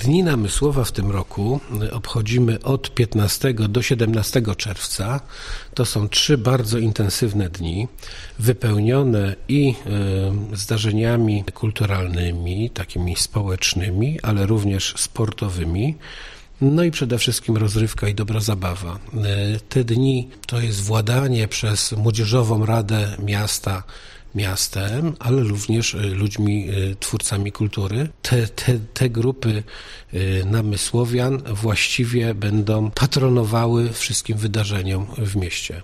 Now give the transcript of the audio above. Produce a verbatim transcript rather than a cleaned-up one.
Dni Namysłowa w tym roku obchodzimy od piętnastego do siedemnastego czerwca. To są trzy bardzo intensywne dni, wypełnione i y, zdarzeniami kulturalnymi, takimi społecznymi, ale również sportowymi. No i przede wszystkim rozrywka i dobra zabawa. Te dni to jest władanie przez Młodzieżową Radę Miasta miastem, ale również ludźmi, twórcami kultury. Te, te, te grupy namysłowian właściwie będą patronowały wszystkim wydarzeniom w mieście.